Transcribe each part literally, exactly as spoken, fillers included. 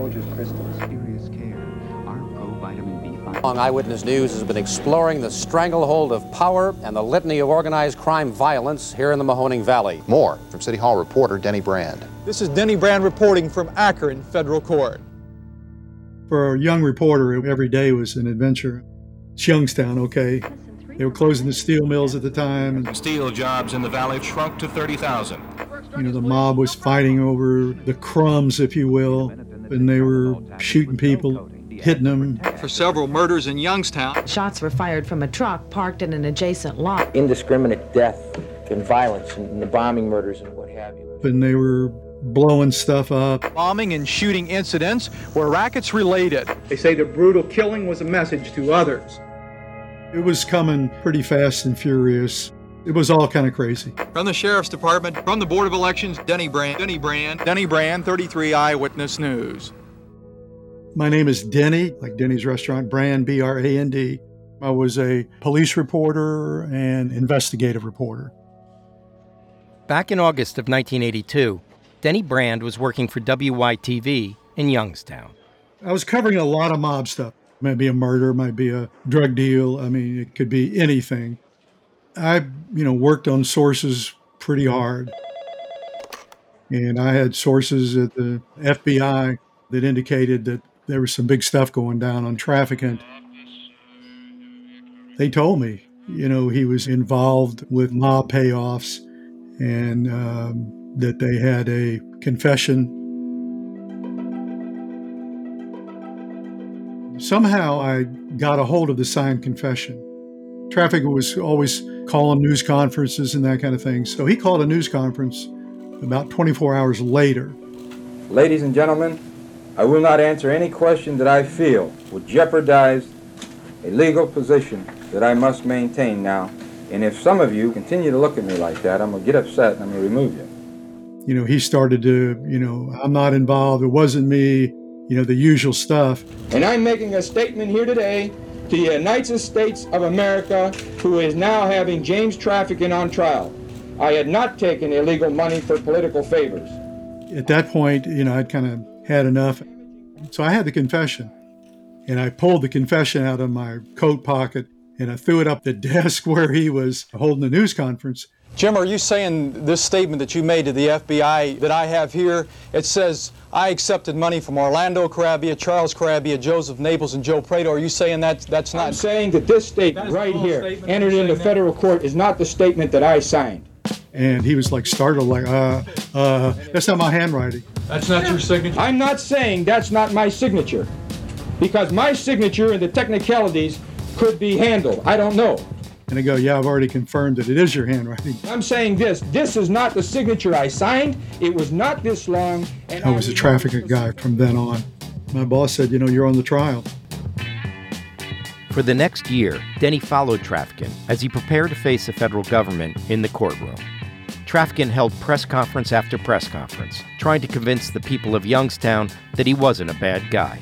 Folgers crystals. Serious care. Our Pro-Vitamin B five. Eyewitness News has been exploring the stranglehold of power and the litany of organized crime violence here in the Mahoning Valley. More from City Hall reporter Denny Brand. This is Denny Brand reporting from Akron Federal Court. For a young reporter, every day was an adventure. It's Youngstown, okay? They were closing the steel mills at the time. And, steel jobs in the valley shrunk to thirty thousand. You know, the mob was fighting over the crumbs, if you will, and they were shooting people, hitting them. For several murders in Youngstown. Shots were fired from a truck parked in an adjacent lot. Indiscriminate death and violence and the bombing murders and what have you. And they were blowing stuff up. Bombing and shooting incidents were rackets related. They say the brutal killing was a message to others. It was coming pretty fast and furious. It was all kind of crazy. From the Sheriff's Department, from the Board of Elections, Denny Brand, Denny Brand, Denny Brand, thirty-three Eyewitness News. My name is Denny, like Denny's Restaurant, Brand, B R A N D. I was a police reporter and investigative reporter. Back in August of nineteen eighty-two, Denny Brand was working for W Y T V in Youngstown. I was covering a lot of mob stuff. It might be a murder, might be a drug deal. I mean, it could be anything. I, you know, worked on sources pretty hard. And I had sources at the F B I that indicated that there was some big stuff going down on trafficking. They told me, you know, he was involved with mob payoffs and um, that they had a confession. Somehow I got a hold of the signed confession. Traffic was always calling news conferences and that kind of thing. So he called a news conference about twenty-four hours later. Ladies and gentlemen, I will not answer any question that I feel would jeopardize a legal position that I must maintain now. And if some of you continue to look at me like that, I'm going to get upset and I'm going to remove you. You know, he started to, you know, I'm not involved, it wasn't me, you know, the usual stuff. And I'm making a statement here today to the United States of America, who is now having James Trafficking on trial. I had not taken illegal money for political favors. At that point, you know, I'd kind of had enough. So I had the confession, and I pulled the confession out of my coat pocket, and I threw it up the desk where he was holding the news conference. Jim, are you saying this statement that you made to the F B I that I have here, it says, I accepted money from Orlando Carabia, Charles Carabia, Joseph Naples, and Joe Prado. Are you saying that that's not... I'm saying that this statement right here, statement entered into federal court, is not the statement that I signed. And he was like startled, like, uh, uh, that's not my handwriting. That's not your signature? I'm not saying that's not my signature, because my signature and the technicalities could be handled. I don't know. And I go, yeah, I've already confirmed that it is your handwriting. I'm saying this, this is not the signature I signed. It was not this long. And I was a trafficking guy from then on. My boss said, you know, you're on the trial. For the next year, Denny followed Trafficking as he prepared to face the federal government in the courtroom. Trafficking held press conference after press conference, trying to convince the people of Youngstown that he wasn't a bad guy.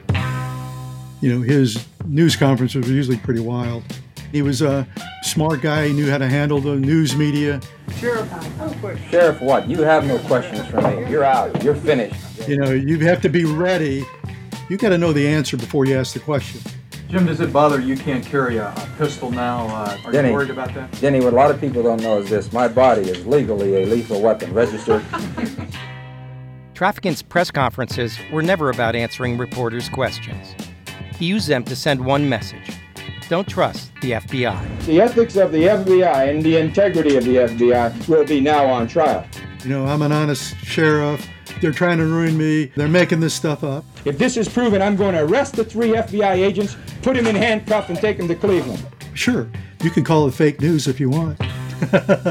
You know, his news conferences were usually pretty wild. He was a smart guy. He knew how to handle the news media. Sheriff, Sheriff, what? You have no questions for me. You're out. You're finished. You know, you have to be ready. You got to know the answer before you ask the question. Jim, does it bother you can't carry a, a pistol now? Uh, are Denny, you worried about that? Denny, what a lot of people don't know is this. My body is legally a lethal weapon, registered. Trafficking's press conferences were never about answering reporters' questions. He used them to send one message. Don't trust the F B I. The ethics of the F B I and the integrity of the F B I will be now on trial. You know, I'm an honest sheriff. They're trying to ruin me. They're making this stuff up. If this is proven, I'm going to arrest the three F B I agents, put them in handcuffs, and take them to Cleveland. Sure. You can call it fake news if you want. The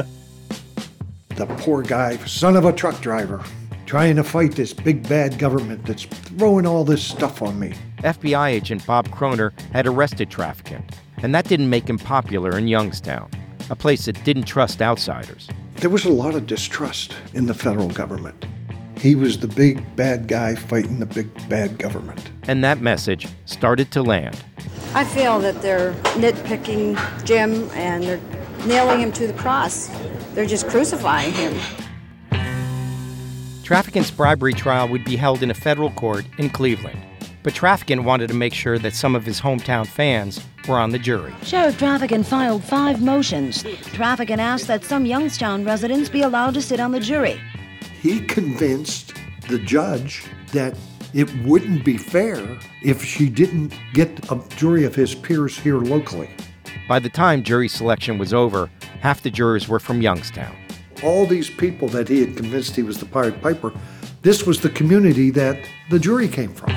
poor guy, son of a truck driver, trying to fight this big bad government that's throwing all this stuff on me. F B I agent Bob Kroner had arrested Trafficking, and that didn't make him popular in Youngstown, a place that didn't trust outsiders. There was a lot of distrust in the federal government. He was the big bad guy fighting the big bad government. And that message started to land. I feel that they're nitpicking Jim and they're nailing him to the cross. They're just crucifying him. Trafficant's bribery trial would be held in a federal court in Cleveland, but Trafficant wanted to make sure that some of his hometown fans were on the jury. Sheriff Trafficant filed five motions. Trafficant asked that some Youngstown residents be allowed to sit on the jury. He convinced the judge that it wouldn't be fair if she didn't get a jury of his peers here locally. By the time jury selection was over, half the jurors were from Youngstown. All these people that he had convinced he was the Pied Piper, this was the community that the jury came from.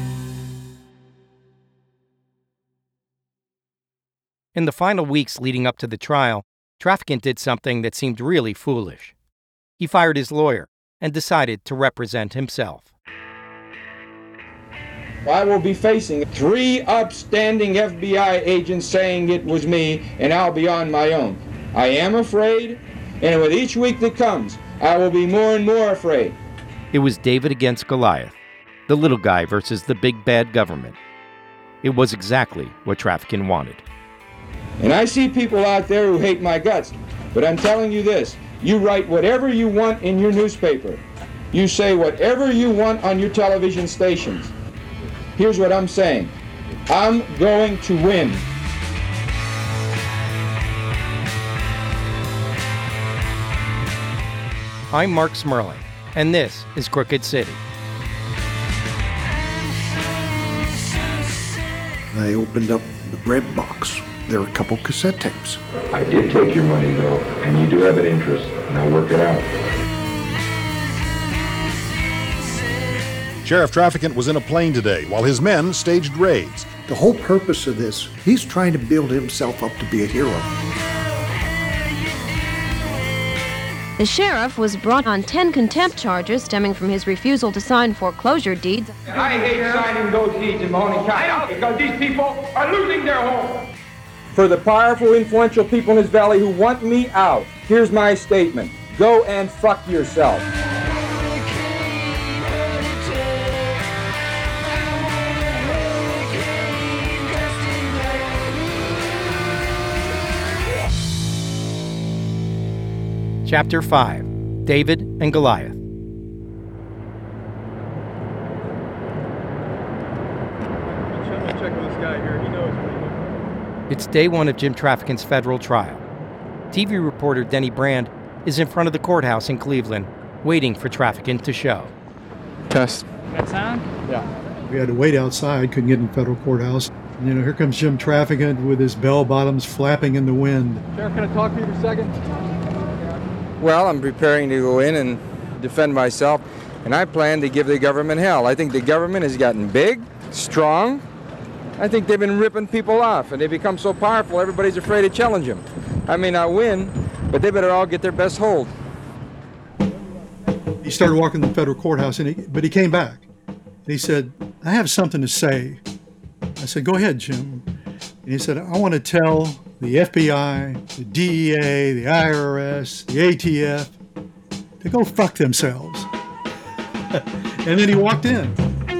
In the final weeks leading up to the trial, Trafficant did something that seemed really foolish. He fired his lawyer and decided to represent himself. I will be facing three upstanding F B I agents saying it was me, and I'll be on my own. I am afraid, and with each week that comes, I will be more and more afraid. It was David against Goliath, the little guy versus the big bad government. It was exactly what Trafficant wanted. And I see people out there who hate my guts, but I'm telling you this, you write whatever you want in your newspaper. You say whatever you want on your television stations. Here's what I'm saying. I'm going to win. I'm Mark Smerling, and this is Crooked City. I opened up the bread box. There were a couple cassette tapes. I did take your money, though, and you do have an interest, and I'll work it out. Sheriff Trafficant was in a plane today while his men staged raids. The whole purpose of this, he's trying to build himself up to be a hero. The sheriff was brought on ten contempt charges stemming from his refusal to sign foreclosure deeds. I hate signing those deeds in Mahoney County because these people are losing their homes. For the powerful, influential people in this valley who want me out, here's my statement. Go and fuck yourself. Chapter five, David and Goliath. It's day one of Jim Trafficant's federal trial. T V reporter Denny Brand is in front of the courthouse in Cleveland, waiting for Trafficant to show. Test. That sound? Yeah. We had to wait outside, couldn't get in the federal courthouse. And, you know, here comes Jim Trafficant with his bell bottoms flapping in the wind. Sheriff, can I talk to you for a second? Well, I'm preparing to go in and defend myself, and I plan to give the government hell. I think the government has gotten big, strong. I think they've been ripping people off, and they become so powerful, everybody's afraid to challenge them. I may not win, but they better all get their best hold. He started walking the federal courthouse, and he, but he came back. And he said, I have something to say. I said, go ahead, Jim. And he said, I want to tell the F B I, the D E A, the I R S, the A T F to go fuck themselves. And then he walked in.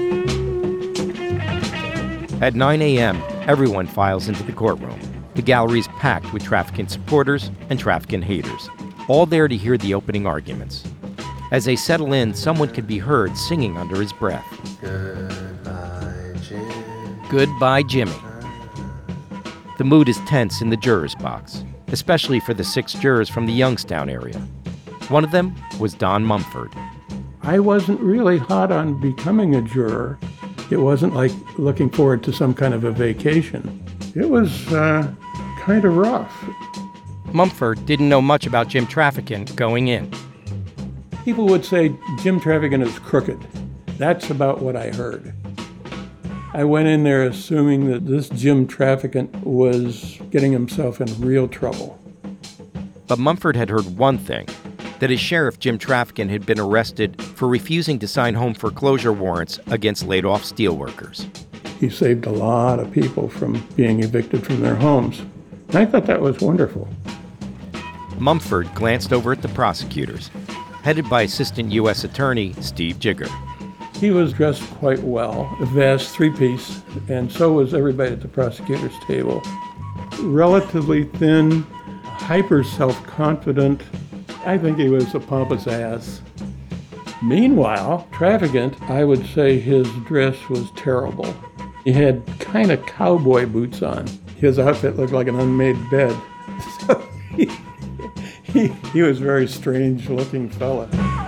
At nine a.m., everyone files into the courtroom. The gallery's packed with Trafficant supporters and Trafficant haters, all there to hear the opening arguments. As they settle in, someone can be heard singing under his breath. Goodbye, Jim. Goodbye, Jimmy. The mood is tense in the jurors' box, especially for the six jurors from the Youngstown area. One of them was Don Mumford. I wasn't really hot on becoming a juror. It wasn't like looking forward to some kind of a vacation. It was uh, kind of rough. Mumford didn't know much about Jim Trafficant going in. People would say Jim Trafficant is crooked. That's about what I heard. I went in there assuming that this Jim Trafficant was getting himself in real trouble. But Mumford had heard one thing, that his sheriff, Jim Trafficant, had been arrested for refusing to sign home foreclosure warrants against laid-off steelworkers. He saved a lot of people from being evicted from their homes. And I thought that was wonderful. Mumford glanced over at the prosecutors, headed by Assistant U S Attorney Steve Jigger. He was dressed quite well, a vest, three-piece, and so was everybody at the prosecutor's table. Relatively thin, hyper self-confident. I think he was a pompous ass. Meanwhile, Trafficant, I would say his dress was terrible. He had kind of cowboy boots on. His outfit looked like an unmade bed. So he, he, he was a very strange-looking fella.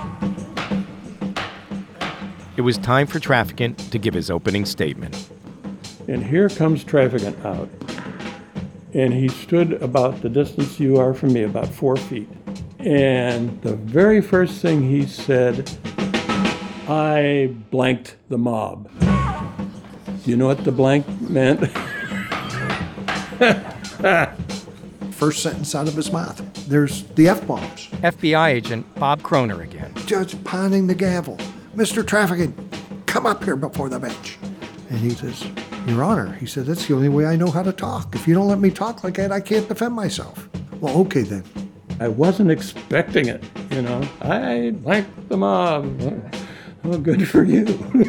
It was time for Trafficant to give his opening statement. And here comes Trafficant out. And he stood about the distance you are from me, about four feet. And the very first thing he said, I blanked the mob. You know what the blank meant? First sentence out of his mouth, there's the F-bombs. F B I agent Bob Kroner again. Judge pounding the gavel. Mister Trafficant, come up here before the bench. And he says, Your Honor, he said, that's the only way I know how to talk. If you don't let me talk like that, I can't defend myself. Well, okay then. I wasn't expecting it, you know. I blanked the mob. Well, good for you.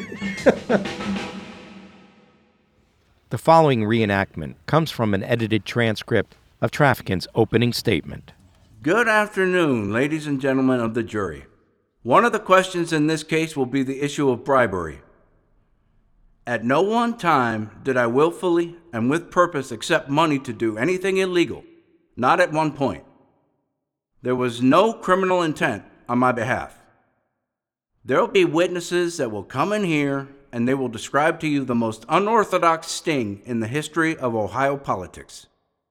The following reenactment comes from an edited transcript of Trafficant's opening statement. Good afternoon, ladies and gentlemen of the jury. One of the questions in this case will be the issue of bribery. At no one time did I willfully and with purpose accept money to do anything illegal, not at one point. There was no criminal intent on my behalf. There will be witnesses that will come in here and they will describe to you the most unorthodox sting in the history of Ohio politics.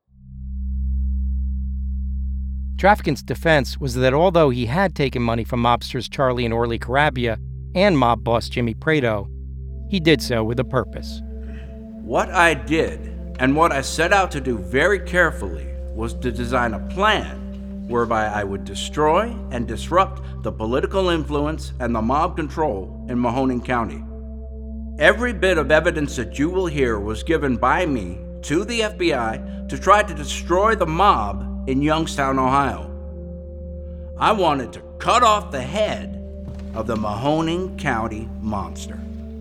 Trafficant's defense was that although he had taken money from mobsters Charlie and Orly Carabia and mob boss Jimmy Prado, he did so with a purpose. What I did, and what I set out to do very carefully, was to design a plan whereby I would destroy and disrupt the political influence and the mob control in Mahoning County. Every bit of evidence that you will hear was given by me to the F B I to try to destroy the mob in Youngstown, Ohio. I wanted to cut off the head of the Mahoning County monster.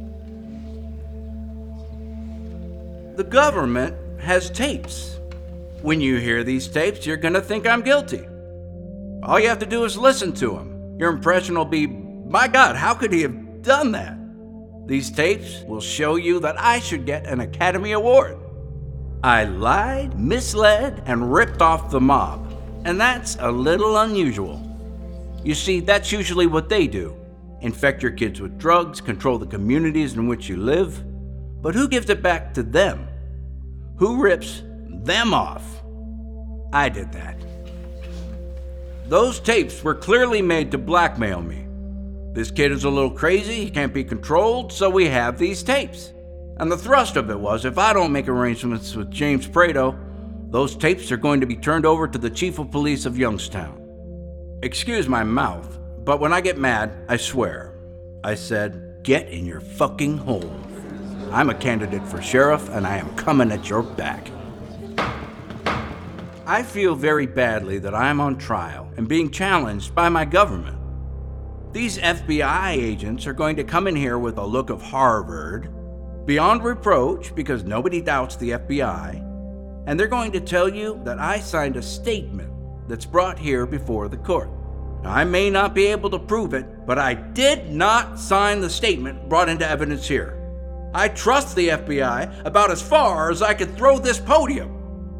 The government has tapes. When you hear these tapes, you're gonna think I'm guilty. All you have to do is listen to them. Your impression will be, my God, how could he have done that? These tapes will show you that I should get an Academy Award. I lied, misled, and ripped off the mob. And that's a little unusual. You see, that's usually what they do. Infect your kids with drugs, control the communities in which you live. But who gives it back to them? Who rips them off? I did that. Those tapes were clearly made to blackmail me. This kid is a little crazy, he can't be controlled, so we have these tapes. And the thrust of it was, if I don't make arrangements with James Prado, those tapes are going to be turned over to the Chief of Police of Youngstown. Excuse my mouth, but when I get mad, I swear. I said, get in your fucking hole. I'm a candidate for sheriff, and I am coming at your back. I feel very badly that I am on trial and being challenged by my government. These F B I agents are going to come in here with a look of Harvard, beyond reproach because nobody doubts the F B I, and they're going to tell you that I signed a statement that's brought here before the court. Now, I may not be able to prove it, but I did not sign the statement brought into evidence here. I trust the F B I about as far as I could throw this podium.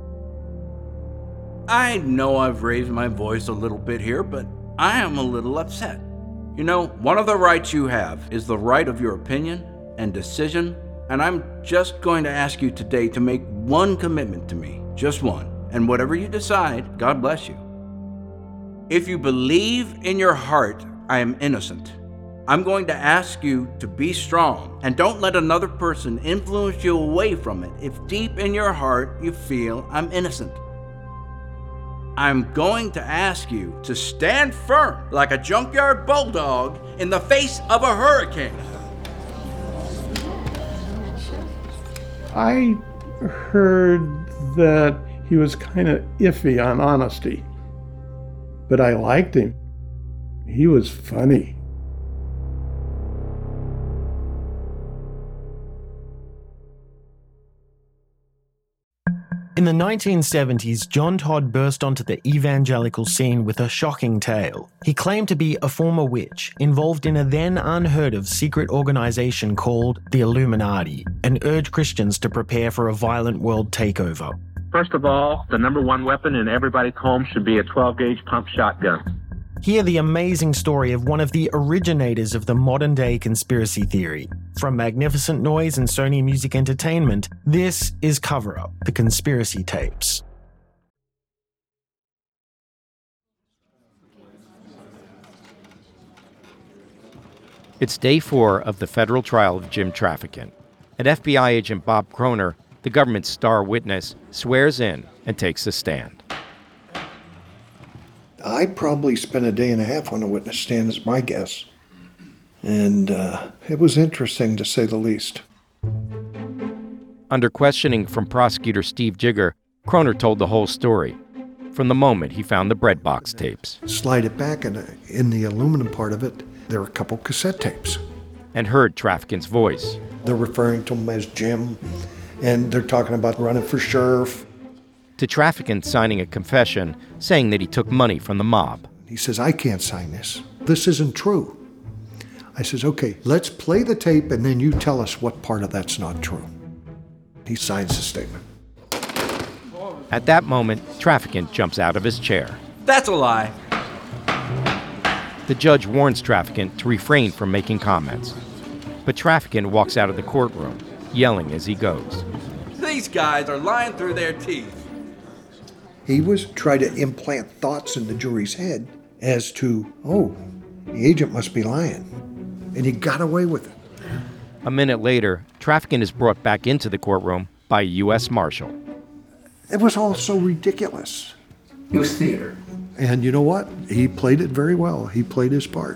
I know I've raised my voice a little bit here, but I am a little upset. You know, one of the rights you have is the right of your opinion and decision, and I'm just going to ask you today to make one commitment to me, just one, and whatever you decide, God bless you. If you believe in your heart I am innocent, I'm going to ask you to be strong and don't let another person influence you away from it if deep in your heart you feel I'm innocent. I'm going to ask you to stand firm like a junkyard bulldog in the face of a hurricane. I heard that he was kind of iffy on honesty, but I liked him. He was funny. In the nineteen seventies, John Todd burst onto the evangelical scene with a shocking tale. He claimed to be a former witch, involved in a then unheard-of secret organization called the Illuminati, and urged Christians to prepare for a violent world takeover. First of all, the number one weapon in everybody's home should be a twelve gauge pump shotgun. Hear the amazing story of one of the originators of the modern-day conspiracy theory. From Magnificent Noise and Sony Music Entertainment, this is Cover Up, the conspiracy tapes. It's day four of the federal trial of Jim Traficant. And F B I agent Bob Kroner, the government's star witness, swears in and takes a stand. I probably spent a day and a half on the witness stand, is my guess. And uh, it was interesting, to say the least. Under questioning from prosecutor Steve Jigger, Kroner told the whole story, from the moment he found the breadbox tapes. Slide it back, and in the aluminum part of it, there are a couple cassette tapes. And heard Traficant's voice. They're referring to him as Jim, and they're talking about running for sheriff. To Traficant signing a confession saying that he took money from the mob. He says, I can't sign this. This isn't true. I says, okay, let's play the tape and then you tell us what part of that's not true. He signs the statement. At that moment, Traficant jumps out of his chair. That's a lie. The judge warns Traficant to refrain from making comments. But Traficant walks out of the courtroom, yelling as he goes. These guys are lying through their teeth. He was trying to implant thoughts in the jury's head as to, oh, the agent must be lying. And he got away with it. A minute later, Traficant is brought back into the courtroom by a U S Marshal. It was all so ridiculous. It was theater. And you know what? He played it very well. He played his part.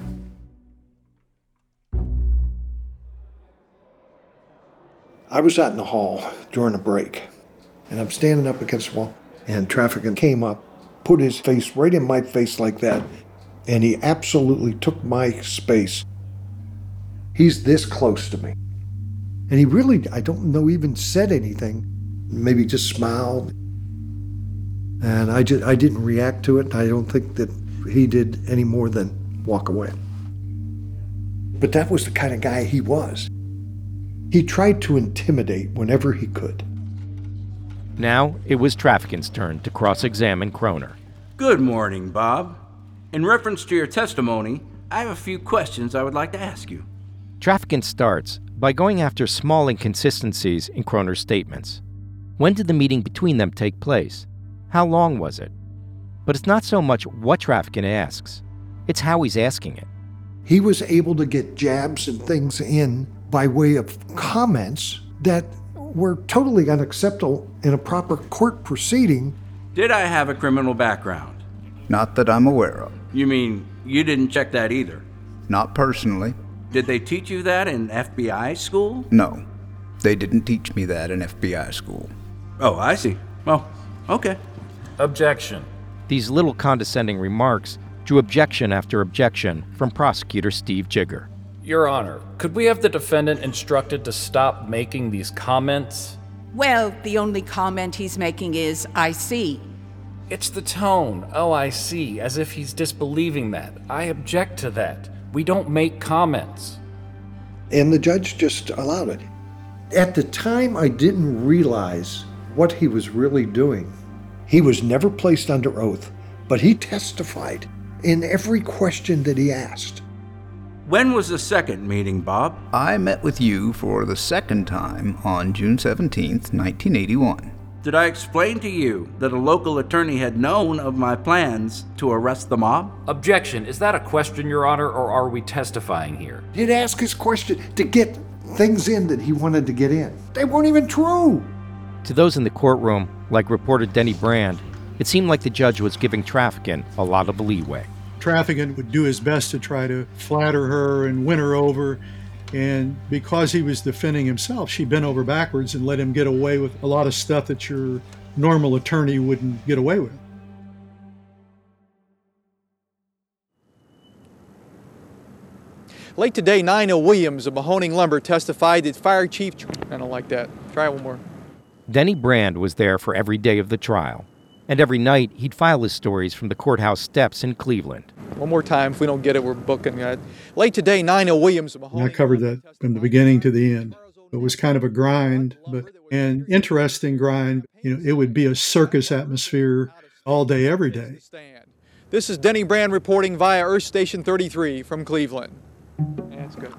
I was out in the hall during a break, and I'm standing up against the wall. And Traficant came up, put his face right in my face like that, and he absolutely took my space. He's this close to me. And he really, I don't know, even said anything, maybe just smiled. And I, just, I didn't react to it. I don't think that he did any more than walk away. But that was the kind of guy he was. He tried to intimidate whenever he could. Now it was Traficant's turn to cross-examine Kroner. Good morning, Bob. In reference to your testimony, I have a few questions I would like to ask you. Traficant starts by going after small inconsistencies in Kroner's statements. When did the meeting between them take place? How long was it? But it's not so much what Traficant asks, it's how he's asking it. He was able to get jabs and things in by way of comments that were totally unacceptable in a proper court proceeding. Did I have a criminal background? Not that I'm aware of. You mean you didn't check that either? Not personally. Did they teach you that in F B I school? No, they didn't teach me that in F B I school. Oh, I see. Well, okay. Objection. These little condescending remarks drew objection after objection from prosecutor Steve Jigger. Your Honor, could we have the defendant instructed to stop making these comments? Well, the only comment he's making is, I see. It's the tone, oh, I see, as if he's disbelieving that. I object to that. We don't make comments. And the judge just allowed it. At the time, I didn't realize what he was really doing. He was never placed under oath, but he testified in every question that he asked. When was the second meeting, Bob? I met with you for the second time on June seventeenth, nineteen eighty-one. Did I explain to you that a local attorney had known of my plans to arrest the mob? Objection. Is that a question, Your Honor, or are we testifying here? He'd ask his question to get things in that he wanted to get in. They weren't even true. To those in the courtroom, like reporter Denny Brand, it seemed like the judge was giving Traficant a lot of leeway. Traficant would do his best to try to flatter her and win her over. And because he was defending himself, she bent over backwards and let him get away with a lot of stuff that your normal attorney wouldn't get away with. Late today, Nina Williams of Mahoning Lumber testified that Fire Chief... I don't like that. Try it one more. Denny Brand was there for every day of the trial. And every night, he'd file his stories from the courthouse steps in Cleveland. One more time, if we don't get it, we're booking it. Late today, Nina Williams of And Mahoney. I covered that from the beginning to the end. It was kind of a grind, but an interesting grind. You know, it would be a circus atmosphere all day, every day. This is Denny Brand reporting via Earth Station thirty-three from Cleveland. Yeah, that's good.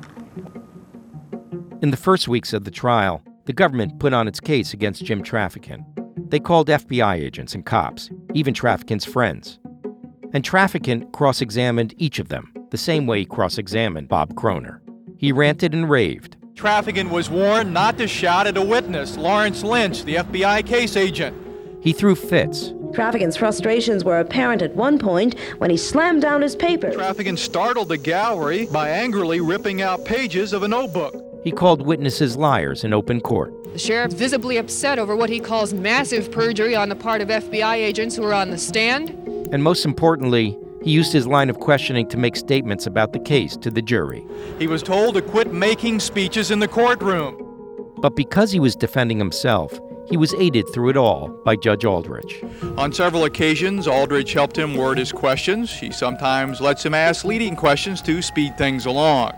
In the first weeks of the trial, the government put on its case against Jim Traficant. They called F B I agents and cops, even Traficant's friends. And Traficant cross-examined each of them, the same way he cross-examined Bob Kroner. He ranted and raved. Traficant was warned not to shout at a witness, Lawrence Lynch, the F B I case agent. He threw fits. Traficant's frustrations were apparent at one point when he slammed down his papers. Traficant startled the gallery by angrily ripping out pages of a notebook. He called witnesses liars in open court. The sheriff visibly upset over what he calls massive perjury on the part of F B I agents who were on the stand. And most importantly, he used his line of questioning to make statements about the case to the jury. He was told to quit making speeches in the courtroom. But because he was defending himself, he was aided through it all by Judge Aldrich. On several occasions, Aldrich helped him word his questions. He sometimes lets him ask leading questions to speed things along.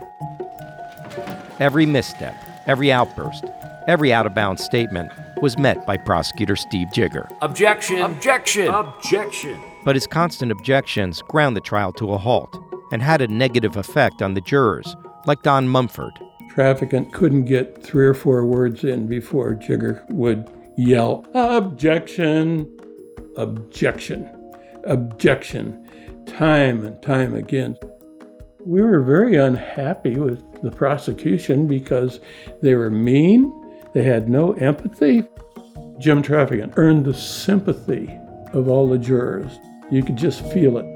Every misstep, every outburst, every out-of-bounds statement was met by prosecutor Steve Jigger. Objection! Objection! Objection! But his constant objections ground the trial to a halt and had a negative effect on the jurors, like Don Mumford. Traficant couldn't get three or four words in before Jigger would yell, objection, objection, objection, time and time again. We were very unhappy with the prosecution because they were mean, they had no empathy. Jim Traficant earned the sympathy of all the jurors. You could just feel it.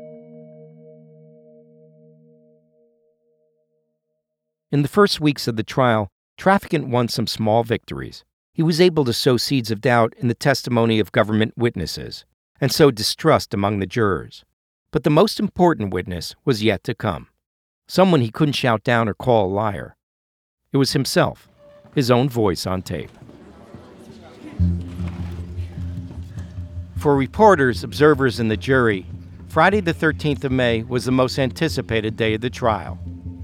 In the first weeks of the trial, Traficant won some small victories. He was able to sow seeds of doubt in the testimony of government witnesses, and sow distrust among the jurors. But the most important witness was yet to come. Someone he couldn't shout down or call a liar. It was himself, his own voice on tape. For reporters, observers, and the jury, Friday the thirteenth of May was the most anticipated day of the trial.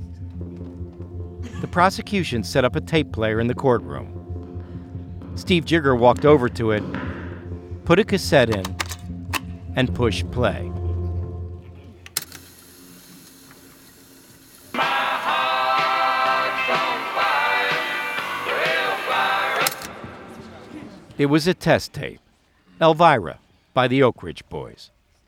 The prosecution set up a tape player in the courtroom. Steve Jigger walked over to it, put a cassette in, and pushed play. It was a test tape, Elvira, by the Oak Ridge Boys.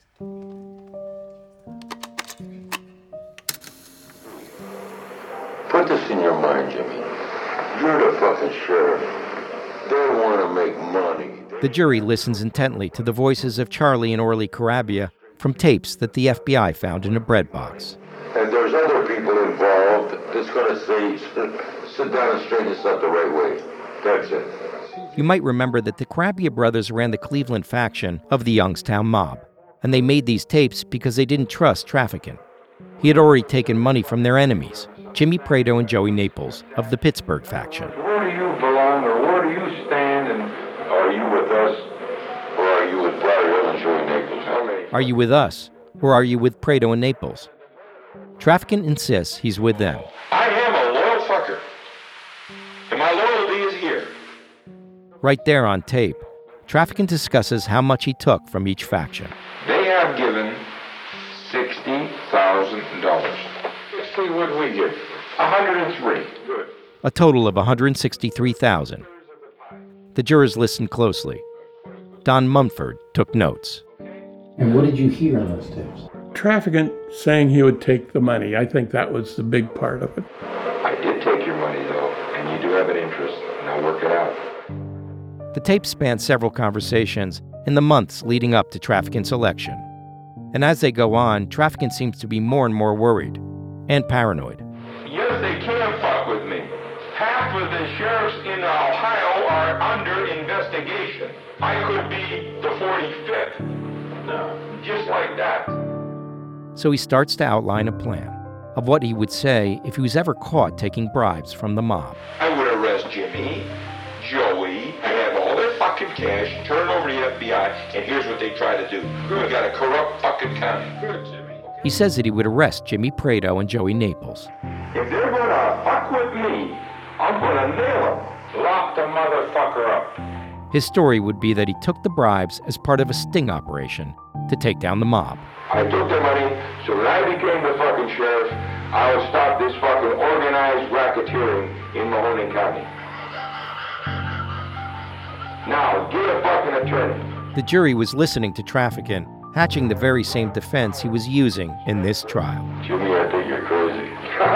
Put this in your mind, Jimmy. You're the fucking sheriff. They want to make money. The jury listens intently to the voices of Charlie and Orly Carabia from tapes that the F B I found in a bread box. And there's other people involved that's going to say, sit down and straighten this up the right way. That's it. You might remember that the Carabia brothers ran the Cleveland faction of the Youngstown mob, and they made these tapes because they didn't trust Traficant. He had already taken money from their enemies, Jimmy Prado and Joey Naples of the Pittsburgh faction. Where do you belong, or where do you stand, and are you with us, or are you with Prado and Joey Naples? Okay. Are you with us, or are you with Prado and Naples? Traficant insists he's with them. I am a loyal fucker, and my loyalty is here. Right there on tape, Traficant discusses how much he took from each faction. They have given sixty thousand dollars. sixty, what did we give? one hundred three. Good. A total of one hundred sixty-three thousand dollars. The jurors listened closely. Don Mumford took notes. And what did you hear on those tapes? Traficant saying he would take the money. I think that was the big part of it. I did take your money, though, and you do have an interest, and I'll work it out. The tape spanned several conversations in the months leading up to Traficant's election. And as they go on, Traficant seems to be more and more worried and paranoid. Yes, they can fuck with me. Half of the sheriffs in Ohio are under investigation. I could be the forty-fifth. No, just like that. So he starts to outline a plan of what he would say if he was ever caught taking bribes from the mob. I would arrest Jimmy, Joey, and have all the cash, turn it over to the F B I, and here's what they try to do. We got a corrupt fucking county. Good, Jimmy. He says that he would arrest Jimmy Prado and Joey Naples. If they're gonna fuck with me, I'm gonna nail them. Lock the motherfucker up. His story would be that he took the bribes as part of a sting operation to take down the mob. I took the money, so when I became the fucking sheriff, I would stop this fucking organized racketeering in Mahoning County. Now, get a fucking attorney. The jury was listening to Trafficant, hatching the very same defense he was using in this trial. Jimmy, I think you're crazy.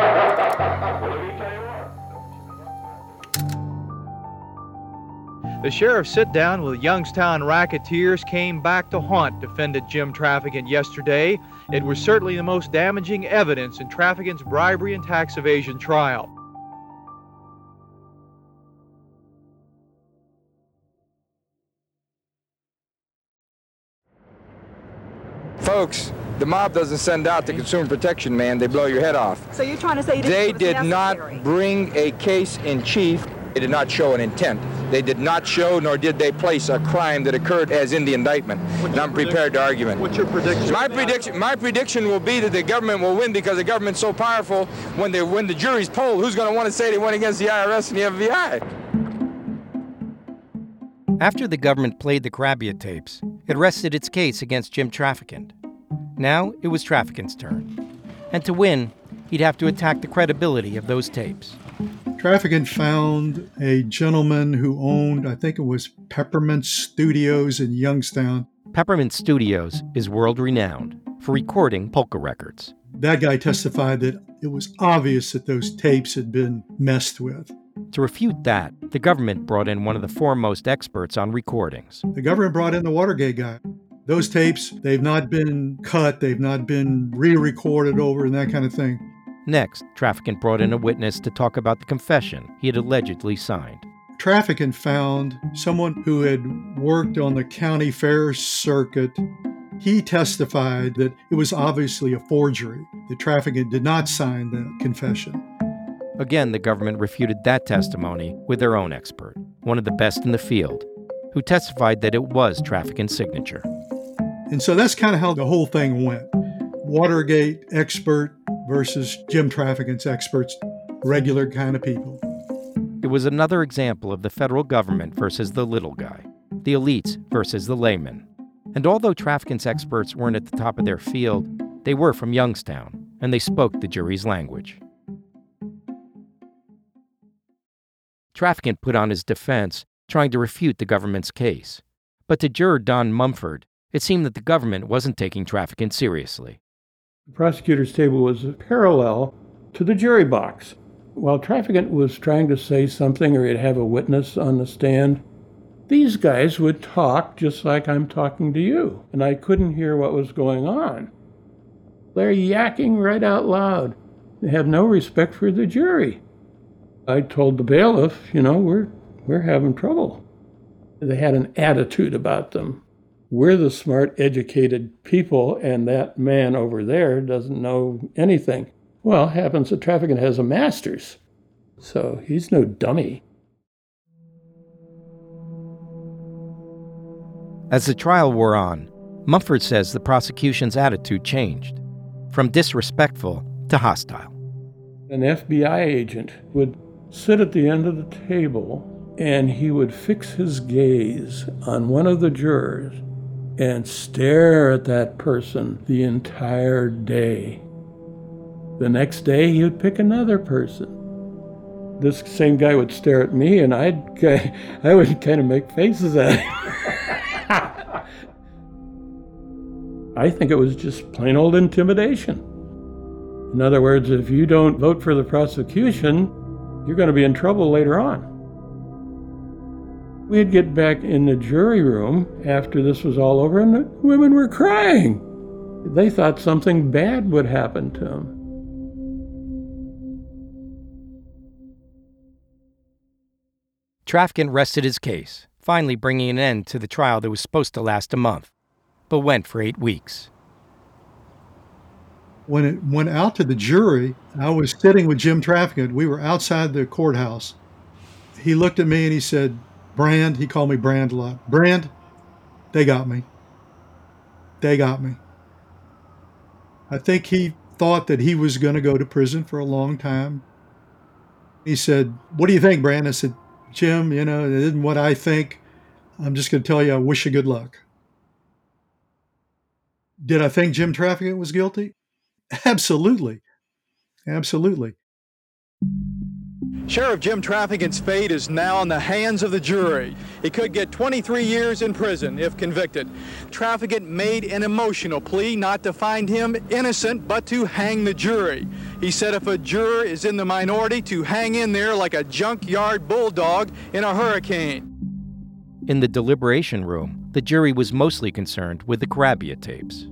The sheriff's sit-down with Youngstown racketeers came back to haunt defendant Jim Trafficant yesterday. It was certainly the most damaging evidence in Trafficant's bribery and tax evasion trial. Folks, the mob doesn't send out the consumer protection man, they blow your head off. So you're trying to say you didn't They think it was did necessary? not bring a case in chief. They did not show an intent. They did not show, nor did they place a crime that occurred as in the indictment. And I'm prepared to argue it. What's your prediction? My prediction, my prediction will be that the government will win because the government's so powerful. When they when the jury's polled, who's going to want to say they went against the I R S and the F B I? After the government played the Crabia tapes, it rested its case against Jim Trafficant. Now it was Trafficant's turn. And to win, he'd have to attack the credibility of those tapes. Trafficant found a gentleman who owned, I think it was Peppermint Studios in Youngstown. Peppermint Studios is world-renowned for recording polka records. That guy testified that it was obvious that those tapes had been messed with. To refute that, the government brought in one of the foremost experts on recordings. The government brought in the Watergate guy. Those tapes, they've not been cut, they've not been re-recorded over and that kind of thing. Next, Trafficant brought in a witness to talk about the confession he had allegedly signed. Trafficant found someone who had worked on the county fair circuit. He testified that it was obviously a forgery. The Trafficant did not sign the confession. Again, the government refuted that testimony with their own expert, one of the best in the field, who testified that it was Trafficant's signature. And so that's kind of how the whole thing went. Watergate expert versus Jim Trafficant's experts, regular kind of people. It was another example of the federal government versus the little guy, the elites versus the layman. And although Trafficant's experts weren't at the top of their field, they were from Youngstown, and they spoke the jury's language. Trafficant put on his defense, trying to refute the government's case. But to juror Don Mumford, it seemed that the government wasn't taking Trafficant seriously. The prosecutor's table was parallel to the jury box. While Trafficant was trying to say something or he'd have a witness on the stand, these guys would talk just like I'm talking to you, and I couldn't hear what was going on. They're yakking right out loud. They have no respect for the jury. I told the bailiff, you know, we're we're having trouble. They had an attitude about them. We're the smart, educated people, and that man over there doesn't know anything. Well, happens that Trafficant has a master's, so he's no dummy. As the trial wore on, Mumford says the prosecution's attitude changed, from disrespectful to hostile. An F B I agent would sit at the end of the table, and he would fix his gaze on one of the jurors and stare at that person the entire day. The next day, he would pick another person. This same guy would stare at me, and I'd I would kind of make faces at him. I think it was just plain old intimidation. In other words, if you don't vote for the prosecution, you're going to be in trouble later on. We'd get back in the jury room after this was all over, and the women were crying. They thought something bad would happen to them. Trafficant rested his case, finally bringing an end to the trial that was supposed to last a month, but went for eight weeks. When it went out to the jury, I was sitting with Jim Trafficant. We were outside the courthouse. He looked at me and he said, Brand, he called me Brand a lot. Brand, they got me. They got me. I think he thought that he was going to go to prison for a long time. He said, what do you think, Brand? I said, Jim, you know, it isn't what I think. I'm just going to tell you, I wish you good luck. Did I think Jim Traficant was guilty? Absolutely. Absolutely. Sheriff Jim Traficant's fate is now in the hands of the jury. He could get twenty-three years in prison if convicted. Traficant made an emotional plea not to find him innocent, but to hang the jury. He said if a juror is in the minority, to hang in there like a junkyard bulldog in a hurricane. In the deliberation room, the jury was mostly concerned with the Carabia tapes.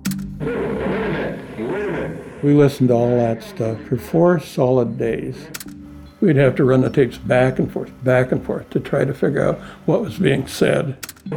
We listened to all that stuff for four solid days. We'd have to run the tapes back and forth, back and forth to try to figure out what was being said.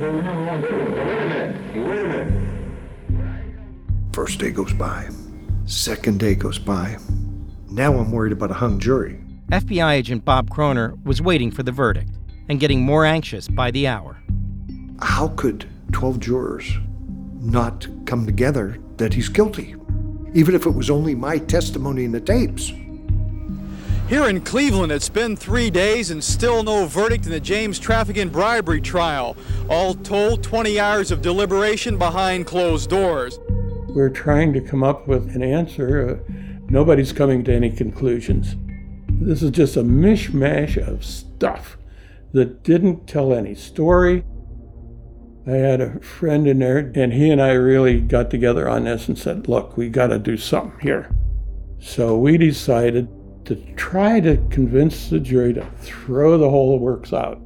First day goes by. Second day goes by. Now I'm worried about a hung jury. F B I agent Bob Kroner was waiting for the verdict and getting more anxious by the hour. How could twelve jurors not come together that he's guilty, even if it was only my testimony in the tapes? Here in Cleveland, it's been three days and still no verdict in the James Traficant bribery trial. All told, twenty hours of deliberation behind closed doors. We're trying to come up with an answer. Uh, nobody's coming to any conclusions. This is just a mishmash of stuff that didn't tell any story. I had a friend in there, and he and I really got together on this and said, look, we got to do something here. So we decided to try to convince the jury to throw the whole works out.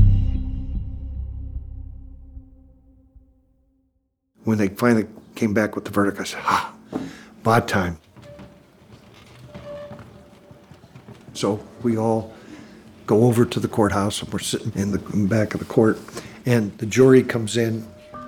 When they finally came back with the verdict, I said, ah, bad time. So we all go over to the courthouse, and we're sitting in the in back of the court, and the jury comes in.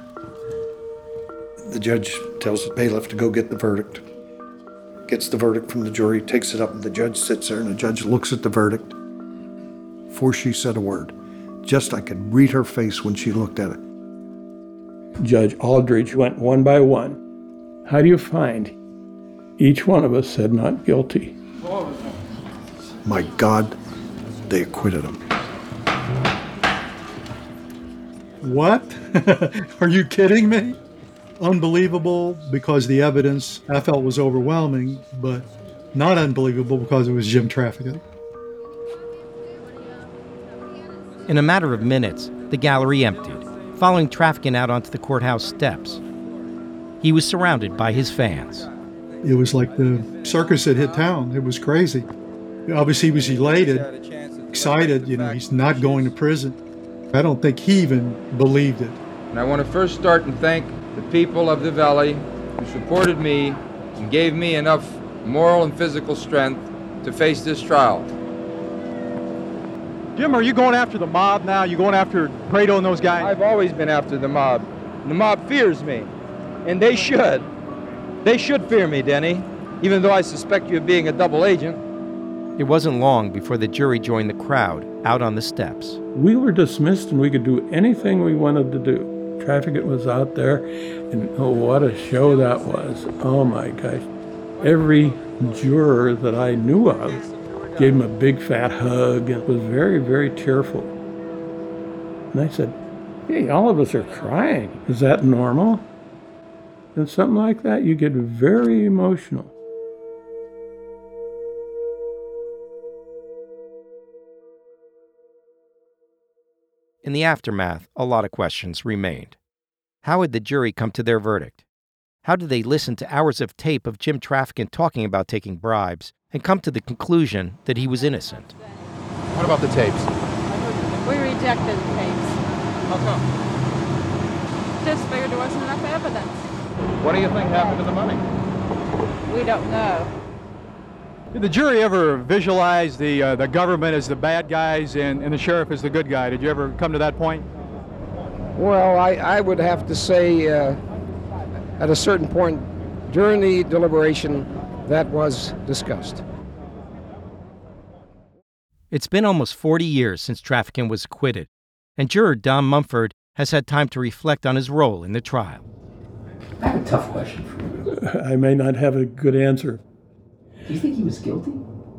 The judge tells the bailiff to go get the verdict. Gets the verdict from the jury, takes it up, and the judge sits there, and the judge looks at the verdict. Before she said a word, just I could read her face when she looked at it. Judge Aldridge went one by one. How do you find? Each one of us said not guilty. My God, they acquitted him. What? Are you kidding me? Unbelievable because the evidence I felt was overwhelming, but not unbelievable because it was Jim Traficant. In a matter of minutes, the gallery emptied, following Traficant out onto the courthouse steps. He was surrounded by his fans. It was like the circus had hit town. It was crazy. Obviously, he was elated, excited. You know, he's not going to prison. I don't think he even believed it. And I want to first start and thank the people of the Valley who supported me and gave me enough moral and physical strength to face this trial. Jim, are you going after the mob now? You going after Prado and those guys? I've always been after the mob. The mob fears me, and they should. They should fear me, Denny, even though I suspect you of being a double agent. It wasn't long before the jury joined the crowd out on the steps. We were dismissed and we could do anything we wanted to do. Traficant was out there, and oh, what a show that was. Oh my gosh. Every juror that I knew of gave him a big fat hug and was very, very tearful. And I said, hey, all of us are crying. Is that normal? And something like that, you get very emotional. In the aftermath, a lot of questions remained. How had the jury come to their verdict? How did they listen to hours of tape of Jim Traficant talking about taking bribes and come to the conclusion that he was innocent? What about the tapes? We rejected the tapes. How come? Just figured there wasn't enough evidence. What do you think happened to the money? We don't know. Did the jury ever visualize the uh, the government as the bad guys and, and the sheriff as the good guy? Did you ever come to that point? Well, I, I would have to say uh, at a certain point during the deliberation that was discussed. It's been almost forty years since Traficant was acquitted. and juror Don Mumford has had time to reflect on his role in the trial. I have a tough question for you. I may not have a good answer. Do you think he was guilty?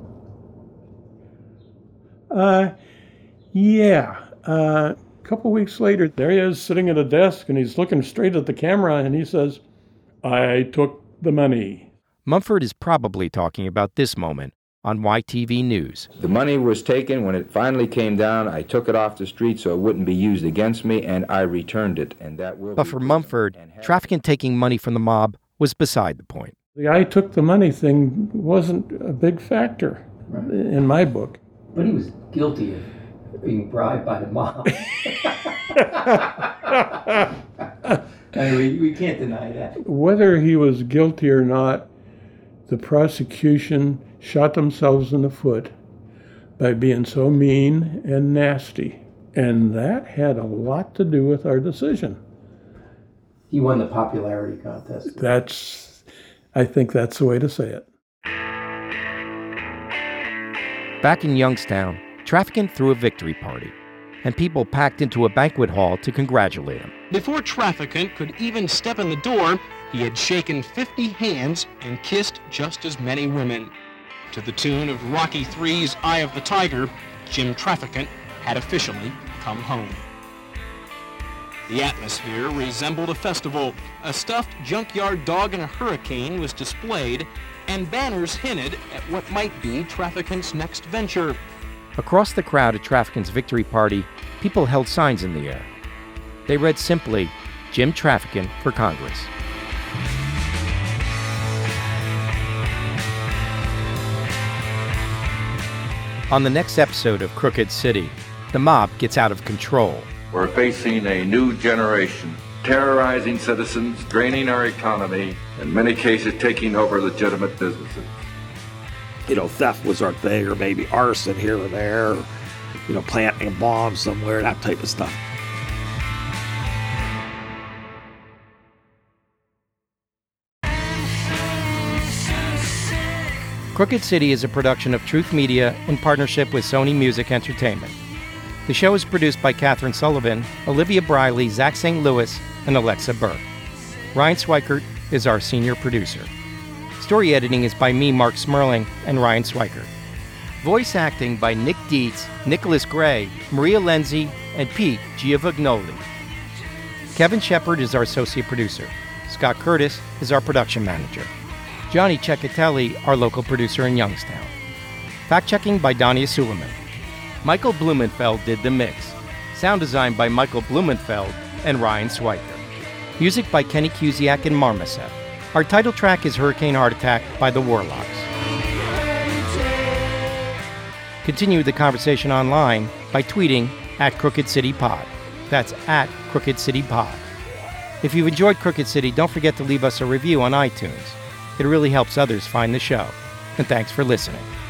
Uh, yeah. Uh, a couple weeks later, there he is sitting at a desk, and he's looking straight at the camera, and he says, "I took the money." Mumford is probably talking about this moment on Y T V News. The money was taken. When it finally came down, I took it off the street so it wouldn't be used against me, and I returned it, and that will But for Mumford, trafficking taking money from the mob was beside the point. The "I took the money" thing wasn't a big factor in my book. But he was guilty of being bribed by the mob. I mean, we, we can't deny that. Whether he was guilty or not, the prosecution shot themselves in the foot by being so mean and nasty. And that had a lot to do with our decision. He won the popularity contest. That's, I think that's the way to say it. Back in Youngstown, Trafficant threw a victory party, and people packed into a banquet hall to congratulate him. Before Trafficant could even step in the door, he had shaken fifty hands and kissed just as many women. To the tune of Rocky three's Eye of the Tiger, Jim Trafficant had officially come home. The atmosphere resembled a festival. A stuffed junkyard dog in a hurricane was displayed, and banners hinted at what might be Trafficant's next venture. Across the crowd at Trafficant's victory party, people held signs in the air. They read simply, "Jim Trafficant for Congress." On the next episode of Crooked City, the mob gets out of control. We're facing a new generation, terrorizing citizens, draining our economy, in many cases taking over legitimate businesses. You know, theft was our thing, or maybe arson here or there, or, you know, planting a bomb somewhere, that type of stuff. Crooked City is a production of Truth Media in partnership with Sony Music Entertainment. The show is produced by Catherine Sullivan, Olivia Briley, Zach Saint Louis, and Alexa Burke. Ryan Swikert is our senior producer. Story editing is by me, Mark Smerling, and Ryan Swikert. Voice acting by Nick Dietz, Nicholas Gray, Maria Lenzi, and Pete Giovanoli. Kevin Shepard is our associate producer. Scott Curtis is our production manager. Johnny Ceccatelli, our local producer in Youngstown. Fact-checking by Dania Suleiman. Michael Blumenfeld did the mix. Sound design by Michael Blumenfeld and Ryan Swikert. Music by Kenny Cusiak and Marmoset. Our title track is Hurricane Heart Attack by the Warlocks. Continue the conversation online by tweeting at Crooked City Pod. That's at Crooked City Pod. If you've enjoyed Crooked City, don't forget to leave us a review on iTunes. It really helps others find the show. And thanks for listening.